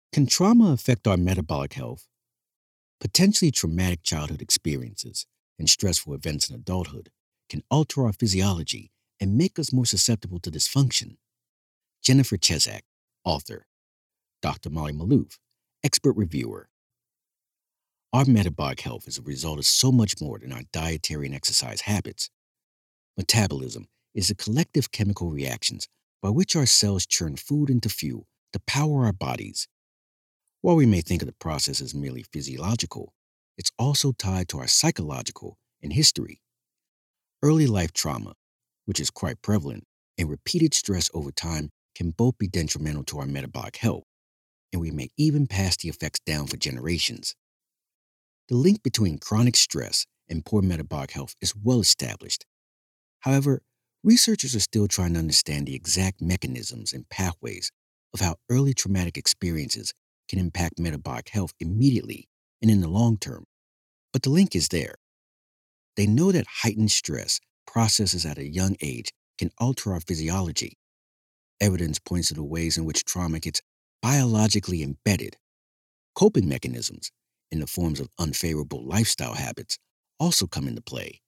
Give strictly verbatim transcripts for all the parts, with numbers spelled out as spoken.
Can trauma affect our metabolic health? Potentially traumatic childhood experiences and stressful events in adulthood can alter our physiology and make us more susceptible to dysfunction. Jennifer Chesak, author. Doctor Molly Maloof, expert reviewer. Our metabolic health is a result of so much more than our dietary and exercise habits. Metabolism is the collective chemical reactions by which our cells churn food into fuel to power our bodies. While we may think of the process as merely physiological, it's also tied to our psychological and history. Early life trauma, which is quite prevalent, and repeated stress over time can both be detrimental to our metabolic health, and we may even pass the effects down for generations. The link between chronic stress and poor metabolic health is well established. However, researchers are still trying to understand the exact mechanisms and pathways of how early traumatic experiences can impact metabolic health immediately and in the long term. But the link is there. They know that heightened stress processes at a young age can alter our physiology. Evidence points to the ways in which trauma gets biologically embedded. Coping mechanisms, in the forms of unfavorable lifestyle habits, also come into play.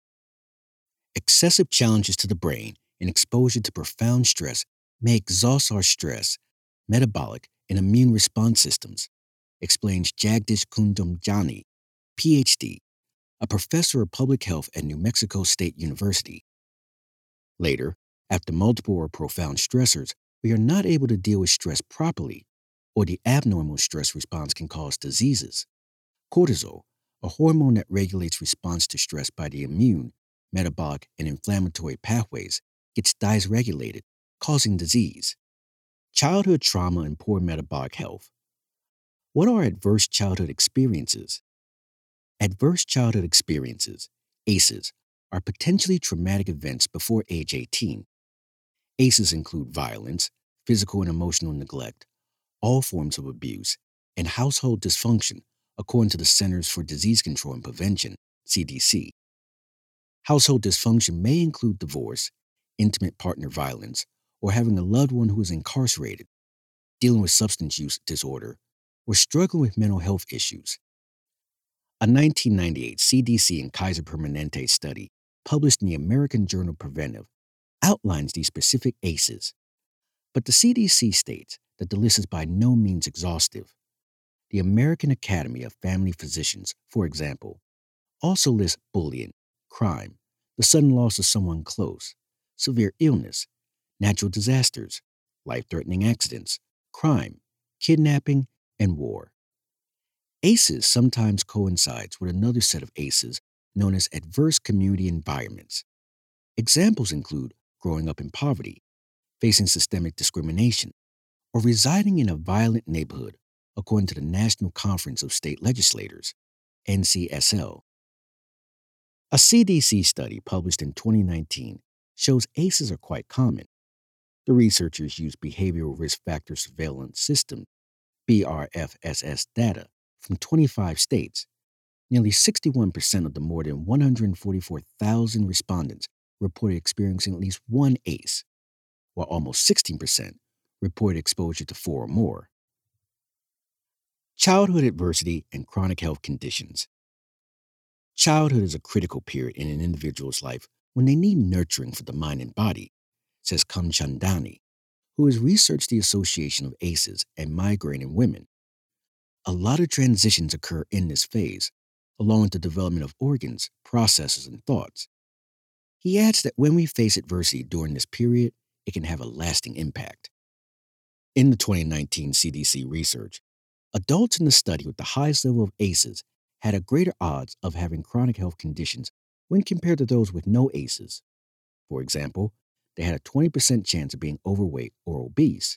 Excessive challenges to the brain and exposure to profound stress may exhaust our stress, metabolic, and immune response systems, explains Jagdish Kundumjani, P H D, a professor of public health at New Mexico State University. Later, after multiple or profound stressors, we are not able to deal with stress properly, or the abnormal stress response can cause diseases. Cortisol, a hormone that regulates response to stress by the immune, metabolic, and inflammatory pathways, gets dysregulated, causing disease. Childhood trauma and poor metabolic health. What are adverse childhood experiences? Adverse childhood experiences, A C Es, are potentially traumatic events before age eighteen. A C Es include violence, physical and emotional neglect, all forms of abuse, and household dysfunction, according to the Centers for Disease Control and Prevention, C D C. Household dysfunction may include divorce, intimate partner violence, or having a loved one who is incarcerated, dealing with substance use disorder, or struggling with mental health issues. A nineteen ninety-eight C D C and Kaiser Permanente study published in the American Journal Preventive outlines these specific A C Es, but the C D C states that the list is by no means exhaustive. The American Academy of Family Physicians, for example, also lists bullying, crime, the sudden loss of someone close, severe illness, natural disasters, life-threatening accidents, crime, kidnapping, and war. A C Es sometimes coincides with another set of A C Es known as adverse community environments. Examples include growing up in poverty, facing systemic discrimination, or residing in a violent neighborhood, according to the National Conference of State Legislators, N C S L. A C D C study published in twenty nineteen shows A C Es are quite common. The researchers used Behavioral Risk Factor Surveillance System, B R F S S data, from twenty-five states. Nearly sixty-one percent of the more than one hundred forty-four thousand respondents reported experiencing at least one A C E, while almost sixteen percent reported exposure to four or more. Childhood adversity and chronic health conditions. Childhood is a critical period in an individual's life when they need nurturing for the mind and body, says Kamchandani, who has researched the association of A C Es and migraine in women. A lot of transitions occur in this phase, along with the development of organs, processes, and thoughts. He adds that when we face adversity during this period, it can have a lasting impact. In the twenty nineteen C D C research, adults in the study with the highest level of A C Es had a greater odds of having chronic health conditions when compared to those with no A C Es. For example, they had a twenty percent chance of being overweight or obese.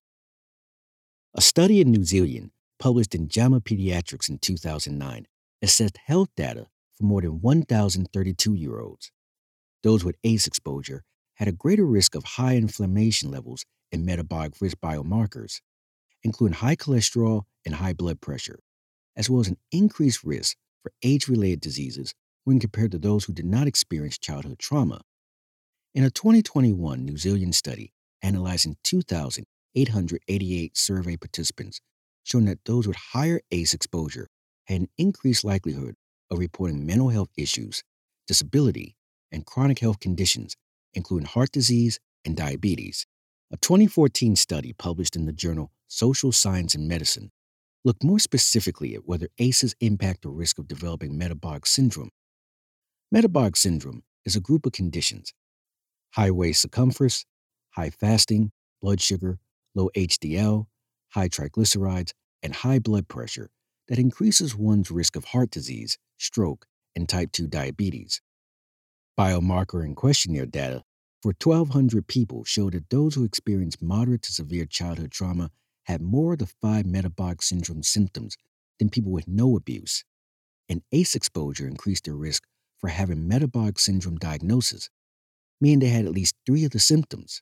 A study in New Zealand, published in JAMA Pediatrics in two thousand nine, assessed health data for more than one thousand thirty-two-year-olds. Those with A C E exposure had a greater risk of high inflammation levels and metabolic risk biomarkers, including high cholesterol and high blood pressure, as well as an increased risk for age-related diseases when compared to those who did not experience childhood trauma. In a twenty twenty-one New Zealand study analyzing two thousand eight hundred eighty-eight survey participants showing that those with higher A C E exposure had an increased likelihood of reporting mental health issues, disability, and chronic health conditions, including heart disease and diabetes. A twenty fourteen study published in the journal Social Science and Medicine looked more specifically at whether A C Es impact the risk of developing metabolic syndrome. Metabolic syndrome is a group of conditions: high waist circumference, high fasting, blood sugar, low H D L, high triglycerides, and high blood pressure that increases one's risk of heart disease, stroke, and type two diabetes. Biomarker and questionnaire data for twelve hundred people showed that those who experienced moderate to severe childhood trauma had more of the five metabolic syndrome symptoms than people with no abuse, and A C E exposure increased their risk for having metabolic syndrome diagnosis, meaning they had at least three of the symptoms.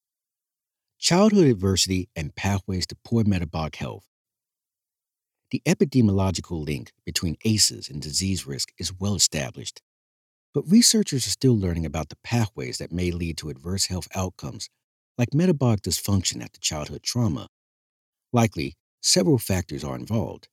Childhood adversity and pathways to poor metabolic health. The epidemiological link between A C Es and disease risk is well established, but researchers are still learning about the pathways that may lead to adverse health outcomes like metabolic dysfunction after childhood trauma. Likely, several factors are involved.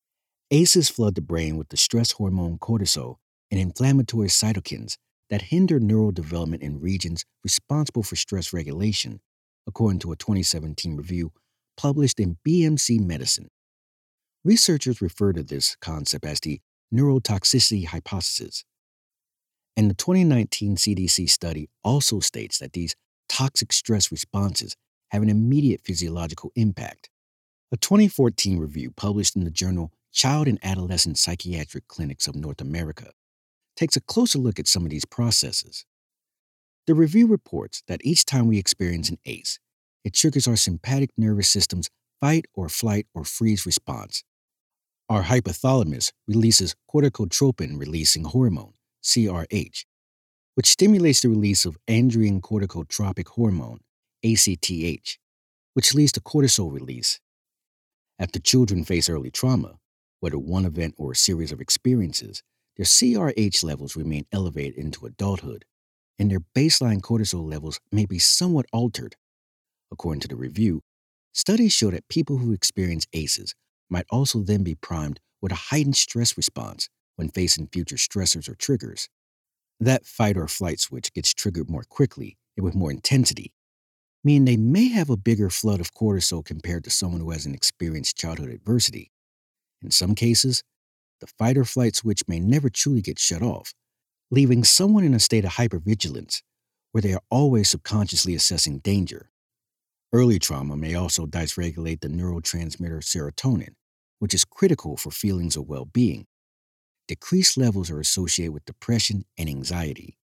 A C Es flood the brain with the stress hormone cortisol and inflammatory cytokines that hinder neural development in regions responsible for stress regulation, according to a twenty seventeen review published in B M C Medicine. Researchers refer to this concept as the neurotoxicity hypothesis. And the twenty nineteen C D C study also states that these toxic stress responses have an immediate physiological impact. A twenty fourteen review published in the journal Child and Adolescent Psychiatric Clinics of North America takes a closer look at some of these processes. The review reports that each time we experience an A C E, it triggers our sympathetic nervous system's fight or flight or freeze response. Our hypothalamus releases corticotropin-releasing hormone, C R H, which stimulates the release of androgen corticotropic hormone, A C T H, which leads to cortisol release. After children face early trauma, whether one event or a series of experiences, their C R H levels remain elevated into adulthood, and their baseline cortisol levels may be somewhat altered. According to the review, studies show that people who experience A C Es might also then be primed with a heightened stress response when facing future stressors or triggers. That fight or flight switch gets triggered more quickly and with more intensity, meaning they may have a bigger flood of cortisol compared to someone who hasn't experienced childhood adversity. In some cases, the fight or flight switch may never truly get shut off, leaving someone in a state of hypervigilance where they are always subconsciously assessing danger. Early trauma may also dysregulate the neurotransmitter serotonin, which is critical for feelings of well-being. Decreased levels are associated with depression and anxiety.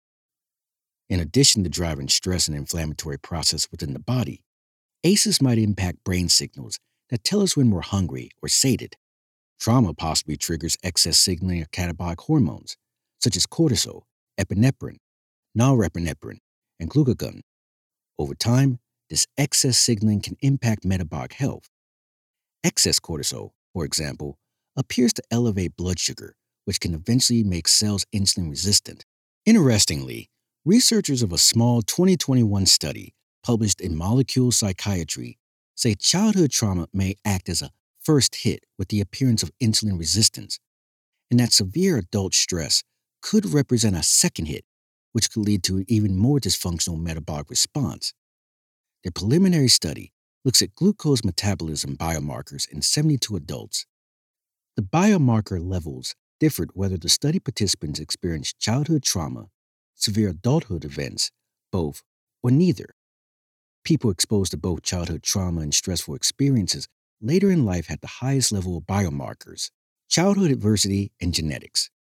In addition to driving stress and inflammatory process within the body, A C Es might impact brain signals that tell us when we're hungry or sated. Trauma possibly triggers excess signaling of catabolic hormones, such as cortisol, epinephrine, norepinephrine, and glucagon. Over time, this excess signaling can impact metabolic health. Excess cortisol, for example, appears to elevate blood sugar, which can eventually make cells insulin resistant. Interestingly, researchers of a small twenty twenty-one study published in Molecule Psychiatry say childhood trauma may act as a first hit with the appearance of insulin resistance, and that severe adult stress could represent a second hit, which could lead to an even more dysfunctional metabolic response. The preliminary study looks at glucose metabolism biomarkers in seventy-two adults. The biomarker levels differed whether the study participants experienced childhood trauma, severe adulthood events, both, or neither. People exposed to both childhood trauma and stressful experiences later in life had the highest level of biomarkers, childhood adversity, and genetics.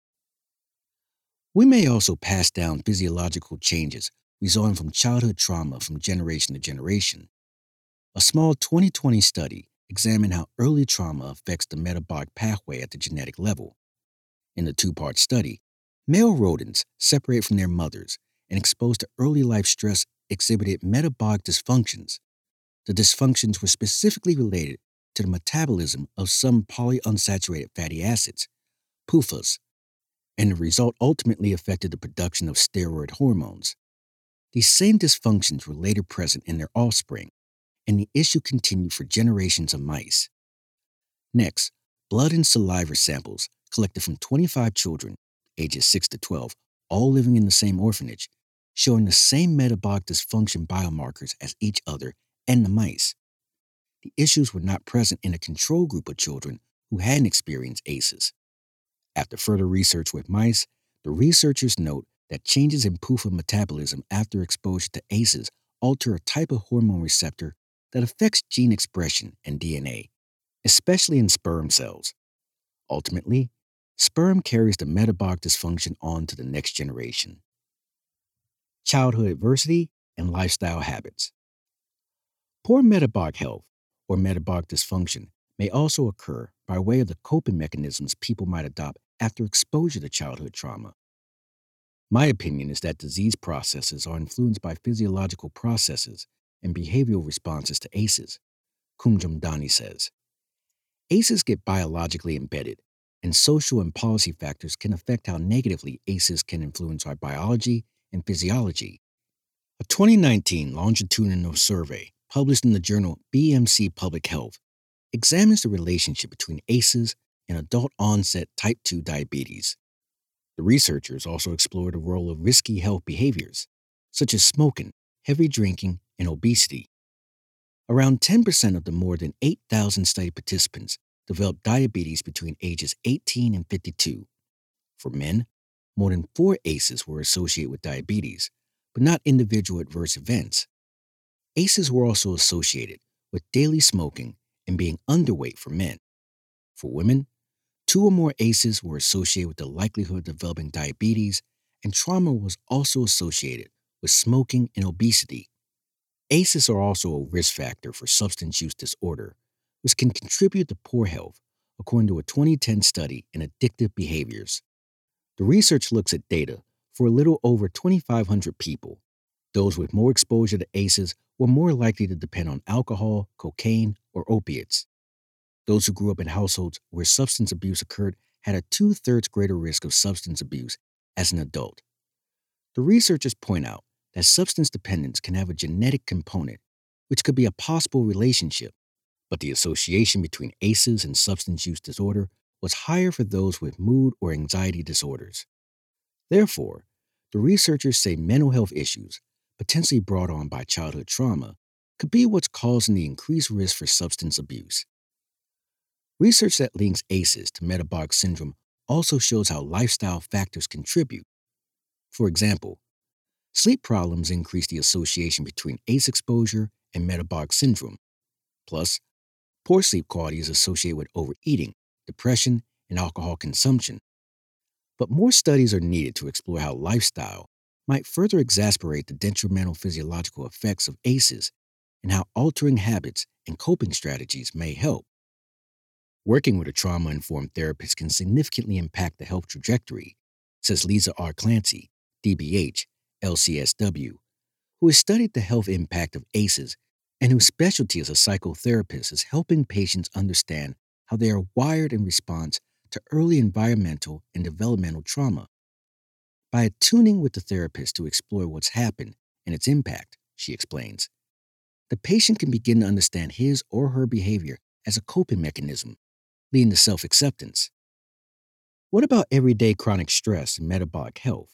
We may also pass down physiological changes resulting from childhood trauma from generation to generation. A small twenty twenty study examined how early trauma affects the metabolic pathway at the genetic level. In the two-part study, male rodents separated from their mothers and exposed to early life stress exhibited metabolic dysfunctions. The dysfunctions were specifically related to the metabolism of some polyunsaturated fatty acids, P U F As, and the result ultimately affected the production of steroid hormones. These same dysfunctions were later present in their offspring, and the issue continued for generations of mice. Next, blood and saliva samples collected from twenty-five children, ages six to twelve, all living in the same orphanage, showing the same metabolic dysfunction biomarkers as each other and the mice. The issues were not present in a control group of children who hadn't experienced A C Es. After further research with mice, the researchers note that changes in P U F A metabolism after exposure to A C Es alter a type of hormone receptor that affects gene expression and D N A, especially in sperm cells. Ultimately, sperm carries the metabolic dysfunction on to the next generation. Childhood adversity and lifestyle habits. Poor metabolic health or metabolic dysfunction may also occur by way of the coping mechanisms people might adopt after exposure to childhood trauma. My opinion is that disease processes are influenced by physiological processes and behavioral responses to A C Es, Kumjamdani says. A C Es get biologically embedded, and social and policy factors can affect how negatively A C Es can influence our biology and physiology. A twenty nineteen longitudinal survey published in the journal B M C Public Health examines the relationship between A C Es and adult-onset type two diabetes. The researchers also explored the role of risky health behaviors, such as smoking, heavy drinking, and obesity. Around ten percent of the more than eight thousand study participants developed diabetes between ages eighteen and fifty-two. For men, more than four A C Es were associated with diabetes, but not individual adverse events. A C Es were also associated with daily smoking and being underweight for men. For women, two or more A C Es were associated with the likelihood of developing diabetes, and trauma was also associated with smoking and obesity. A C Es are also a risk factor for substance use disorder, which can contribute to poor health, according to a twenty ten study in addictive behaviors. The research looks at data for a little over twenty-five hundred people. Those with more exposure to A C Es were more likely to depend on alcohol, cocaine, or opiates. Those who grew up in households where substance abuse occurred had a two-thirds greater risk of substance abuse as an adult. The researchers point out that substance dependence can have a genetic component, which could be a possible relationship, but the association between A C Es and substance use disorder was higher for those with mood or anxiety disorders. Therefore, the researchers say mental health issues, potentially brought on by childhood trauma, could be what's causing the increased risk for substance abuse. Research that links A C Es to metabolic syndrome also shows how lifestyle factors contribute. For example, sleep problems increase the association between A C E exposure and metabolic syndrome. Plus, poor sleep quality is associated with overeating, depression, and alcohol consumption. But more studies are needed to explore how lifestyle might further exacerbate the detrimental physiological effects of A C Es and how altering habits and coping strategies may help. Working with a trauma-informed therapist can significantly impact the health trajectory, says Lisa R. Clancy, D B H, L C S W, who has studied the health impact of A C Es and whose specialty as a psychotherapist is helping patients understand how they are wired in response to early environmental and developmental trauma. By attuning with the therapist to explore what's happened and its impact, she explains, the patient can begin to understand his or her behavior as a coping mechanism, leading to self-acceptance. What about everyday chronic stress and metabolic health?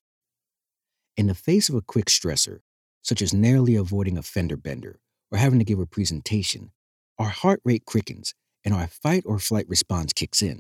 In the face of a quick stressor, such as narrowly avoiding a fender bender or having to give a presentation, our heart rate quickens and our fight or flight response kicks in.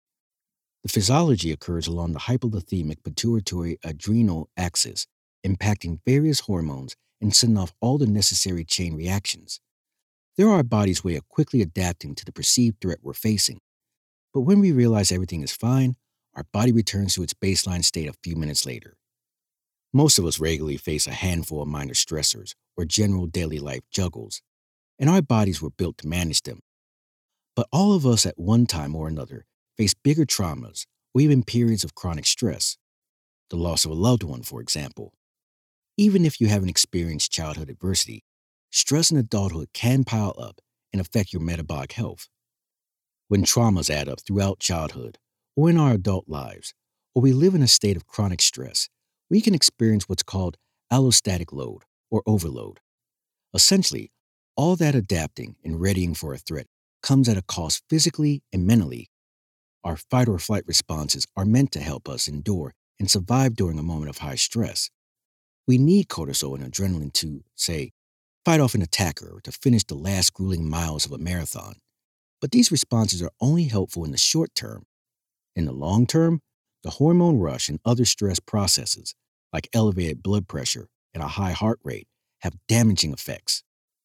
The physiology occurs along the hypothalamic pituitary adrenal axis, impacting various hormones and setting off all the necessary chain reactions. There are our body's way of quickly adapting to the perceived threat we're facing. But when we realize everything is fine, our body returns to its baseline state a few minutes later. Most of us regularly face a handful of minor stressors or general daily life juggles, and our bodies were built to manage them. But all of us at one time or another face bigger traumas or even periods of chronic stress. The loss of a loved one, for example. Even if you haven't experienced childhood adversity, stress in adulthood can pile up and affect your metabolic health. When traumas add up throughout childhood or in our adult lives, or we live in a state of chronic stress, we can experience what's called allostatic load or overload. Essentially, all that adapting and readying for a threat comes at a cost physically and mentally. Our fight or flight responses are meant to help us endure and survive during a moment of high stress. We need cortisol and adrenaline to, say, fight off an attacker or to finish the last grueling miles of a marathon. But these responses are only helpful in the short term. In the long term, the hormone rush and other stress processes, like elevated blood pressure and a high heart rate, have damaging effects.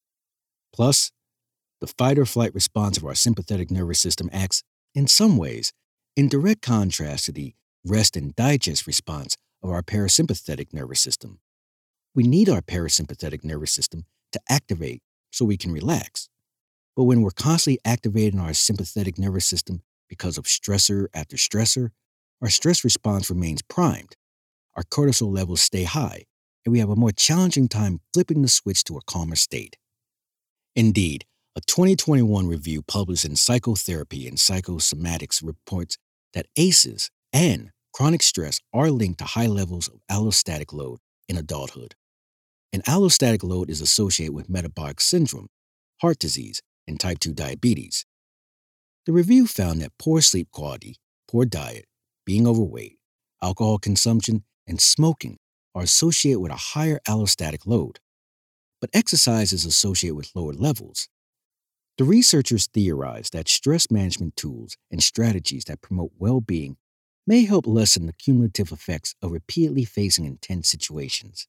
Plus, the fight or flight response of our sympathetic nervous system acts, in some ways, in direct contrast to the rest and digest response of our parasympathetic nervous system. We need our parasympathetic nervous system to activate so we can relax. But when we're constantly activating our sympathetic nervous system because of stressor after stressor, our stress response remains primed. Our cortisol levels stay high, and we have a more challenging time flipping the switch to a calmer state. Indeed, a twenty twenty-one review published in Psychotherapy and Psychosomatics reports that A C Es and chronic stress are linked to high levels of allostatic load in adulthood. And allostatic load is associated with metabolic syndrome, heart disease, and type two diabetes. The review found that poor sleep quality, poor diet, being overweight, alcohol consumption, and smoking are associated with a higher allostatic load. But exercise is associated with lower levels. The researchers theorized that stress management tools and strategies that promote well-being may help lessen the cumulative effects of repeatedly facing intense situations.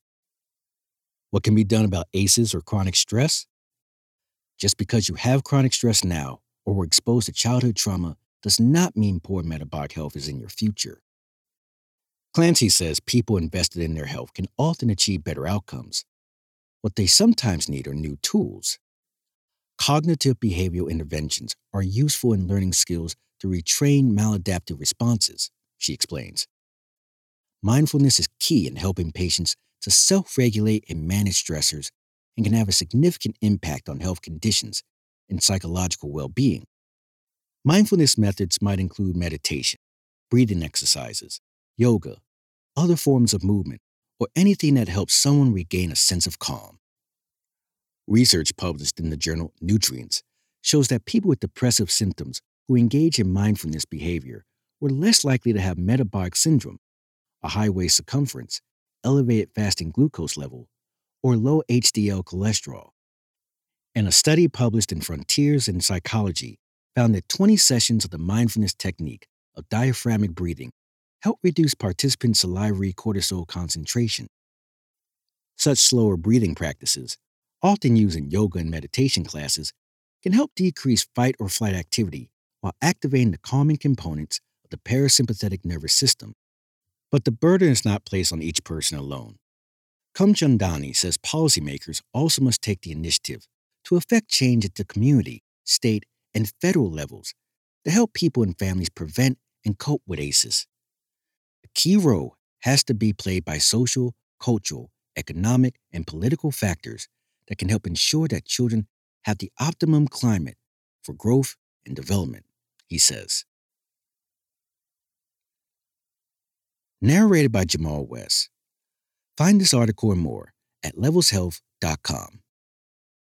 What can be done about A C Es or chronic stress? Just because you have chronic stress now or were exposed to childhood trauma does not mean poor metabolic health is in your future. Clancy says people invested in their health can often achieve better outcomes. What they sometimes need are new tools. Cognitive behavioral interventions are useful in learning skills to retrain maladaptive responses, she explains. Mindfulness is key in helping patients to self-regulate and manage stressors and can have a significant impact on health conditions and psychological well-being. Mindfulness methods might include meditation, breathing exercises, yoga, other forms of movement, or anything that helps someone regain a sense of calm. Research published in the journal Nutrients shows that people with depressive symptoms who engage in mindfulness behavior were less likely to have metabolic syndrome, a high waist circumference, elevated fasting glucose level, or low H D L cholesterol. And a study published in Frontiers in Psychology found that twenty sessions of the mindfulness technique of diaphragmatic breathing helped reduce participants' salivary cortisol concentration. Such slower breathing practices, often used in yoga and meditation classes, can help decrease fight or flight activity while activating the calming components of the parasympathetic nervous system. But the burden is not placed on each person alone. Kumchandani says policymakers also must take the initiative to effect change at the community, state, and federal levels to help people and families prevent and cope with A C Es. A key role has to be played by social, cultural, economic, and political factors that can help ensure that children have the optimum climate for growth and development, he says. Narrated by Jamal West. Find this article and more at levels health dot com.